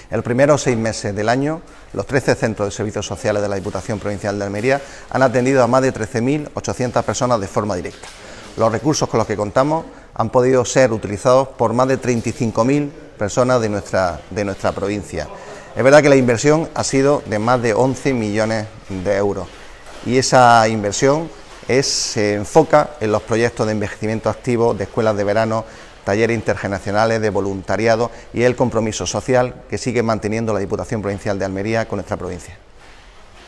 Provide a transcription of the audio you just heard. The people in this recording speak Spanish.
En los primeros 6 meses del año, los 13 centros de servicios sociales de la Diputación Provincial de Almería han atendido a más de 13.800 personas de forma directa. Los recursos con los que contamos han podido ser utilizados por más de 35.000 personas de nuestra provincia. Es verdad que la inversión ha sido de más de 11 millones de euros y esa inversión se enfoca en los proyectos de envejecimiento activo, de escuelas de verano, talleres intergeneracionales, de voluntariado y el compromiso social que sigue manteniendo la Diputación Provincial de Almería con nuestra provincia.